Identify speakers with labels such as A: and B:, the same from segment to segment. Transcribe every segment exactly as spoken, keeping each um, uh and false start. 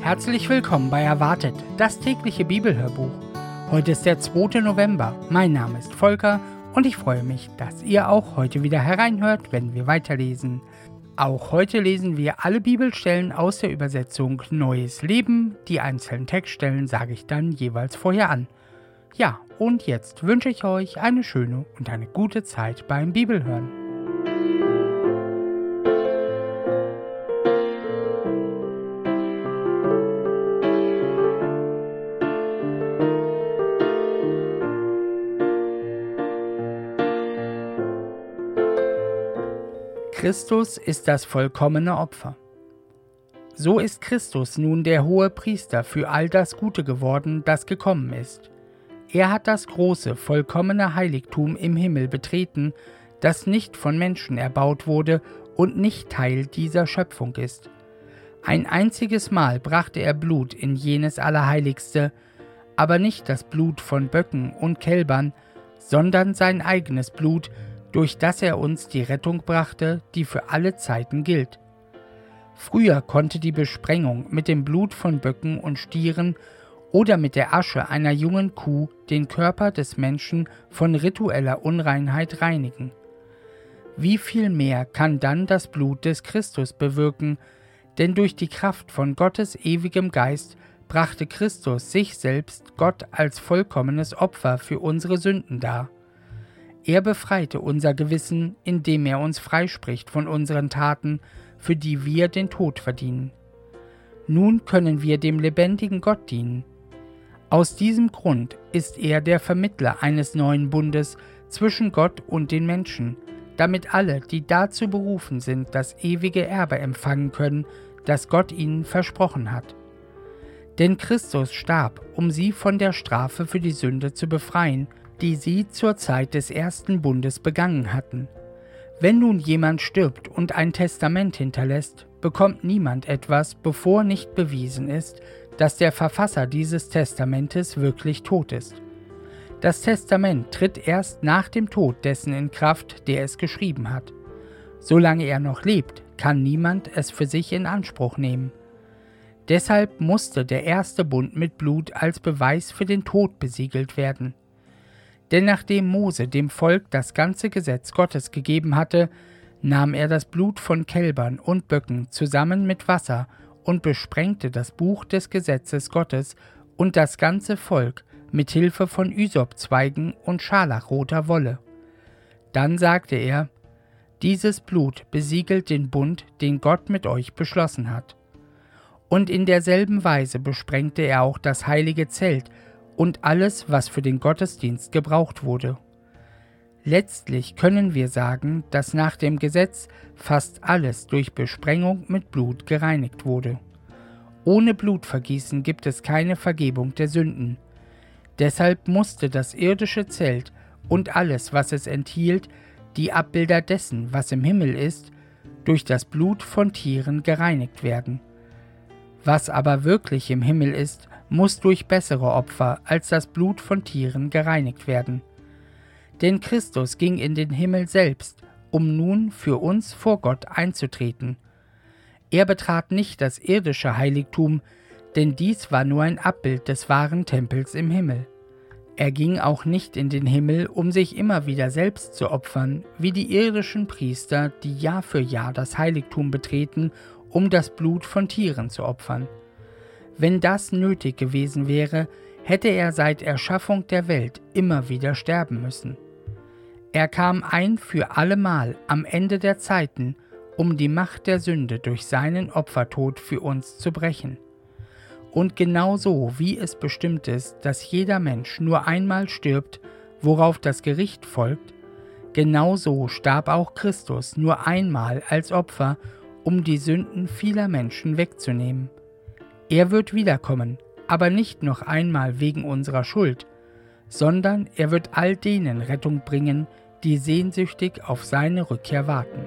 A: Herzlich willkommen bei Erwartet, das tägliche Bibelhörbuch. Heute ist der zweite November. Mein Name ist Volker und ich freue mich, dass ihr auch heute wieder hereinhört, wenn wir weiterlesen. Auch heute lesen wir alle Bibelstellen aus der Übersetzung Neues Leben. Die einzelnen Textstellen sage ich dann jeweils vorher an. Ja, und jetzt wünsche ich euch eine schöne und eine gute Zeit beim Bibelhören. Christus ist das vollkommene Opfer. So ist Christus nun der hohe Priester für all das Gute geworden, das gekommen ist. Er hat das große, vollkommene Heiligtum im Himmel betreten, das nicht von Menschen erbaut wurde und nicht Teil dieser Schöpfung ist. Ein einziges Mal brachte er Blut in jenes Allerheiligste, aber nicht das Blut von Böcken und Kälbern, sondern sein eigenes Blut, durch das er uns die Rettung brachte, die für alle Zeiten gilt. Früher konnte die Besprengung mit dem Blut von Böcken und Stieren oder mit der Asche einer jungen Kuh den Körper des Menschen von ritueller Unreinheit reinigen. Wie viel mehr kann dann das Blut des Christus bewirken, denn durch die Kraft von Gottes ewigem Geist brachte Christus sich selbst Gott als vollkommenes Opfer für unsere Sünden dar. Er befreite unser Gewissen, indem er uns freispricht von unseren Taten, für die wir den Tod verdienen. Nun können wir dem lebendigen Gott dienen. Aus diesem Grund ist er der Vermittler eines neuen Bundes zwischen Gott und den Menschen, damit alle, die dazu berufen sind, das ewige Erbe empfangen können, das Gott ihnen versprochen hat. Denn Christus starb, um sie von der Strafe für die Sünde zu befreien, die sie zur Zeit des ersten Bundes begangen hatten. Wenn nun jemand stirbt und ein Testament hinterlässt, bekommt niemand etwas, bevor nicht bewiesen ist, dass der Verfasser dieses Testamentes wirklich tot ist. Das Testament tritt erst nach dem Tod dessen in Kraft, der es geschrieben hat. Solange er noch lebt, kann niemand es für sich in Anspruch nehmen. Deshalb musste der erste Bund mit Blut als Beweis für den Tod besiegelt werden. Denn nachdem Mose dem Volk das ganze Gesetz Gottes gegeben hatte, nahm er das Blut von Kälbern und Böcken zusammen mit Wasser und besprengte das Buch des Gesetzes Gottes und das ganze Volk mit Hilfe von Ysopzweigen und scharlachroter Wolle. Dann sagte er: Dieses Blut besiegelt den Bund, den Gott mit euch beschlossen hat. Und in derselben Weise besprengte er auch das heilige Zelt und alles, was für den Gottesdienst gebraucht wurde. Letztlich können wir sagen, dass nach dem Gesetz fast alles durch Besprengung mit Blut gereinigt wurde. Ohne Blutvergießen gibt es keine Vergebung der Sünden. Deshalb musste das irdische Zelt und alles, was es enthielt, die Abbilder dessen, was im Himmel ist, durch das Blut von Tieren gereinigt werden. Was aber wirklich im Himmel ist, muss durch bessere Opfer als das Blut von Tieren gereinigt werden. Denn Christus ging in den Himmel selbst, um nun für uns vor Gott einzutreten. Er betrat nicht das irdische Heiligtum, denn dies war nur ein Abbild des wahren Tempels im Himmel. Er ging auch nicht in den Himmel, um sich immer wieder selbst zu opfern, wie die irdischen Priester, die Jahr für Jahr das Heiligtum betreten, um das Blut von Tieren zu opfern. Wenn das nötig gewesen wäre, hätte er seit Erschaffung der Welt immer wieder sterben müssen. Er kam ein für allemal am Ende der Zeiten, um die Macht der Sünde durch seinen Opfertod für uns zu brechen. Und genauso wie es bestimmt ist, dass jeder Mensch nur einmal stirbt, worauf das Gericht folgt, genauso starb auch Christus nur einmal als Opfer, um die Sünden vieler Menschen wegzunehmen. Er wird wiederkommen, aber nicht noch einmal wegen unserer Schuld, sondern er wird all denen Rettung bringen, die sehnsüchtig auf seine Rückkehr warten.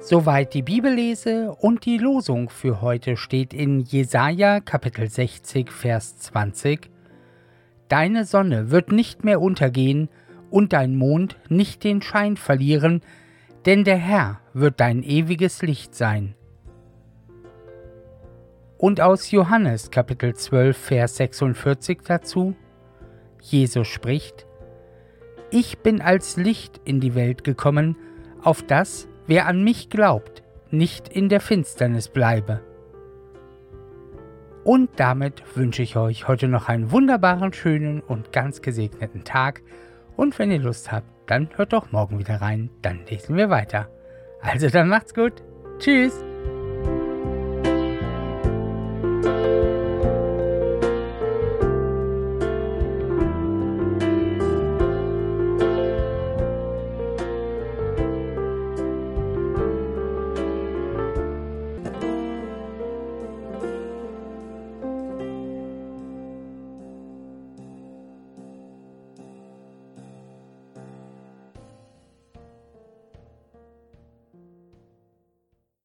A: Soweit die Bibellese und die Losung für heute steht in Jesaja Kapitel sechzig, Vers zwanzig. Deine Sonne wird nicht mehr untergehen und dein Mond nicht den Schein verlieren, denn der Herr wird dein ewiges Licht sein. Und aus Johannes Kapitel zwölf, Vers sechsundvierzig dazu: Jesus spricht: Ich bin als Licht in die Welt gekommen, auf das, wer an mich glaubt, nicht in der Finsternis bleibe. Und damit wünsche ich euch heute noch einen wunderbaren, schönen und ganz gesegneten Tag. Und wenn ihr Lust habt, dann hört doch morgen wieder rein, dann lesen wir weiter. Also dann macht's gut. Tschüss.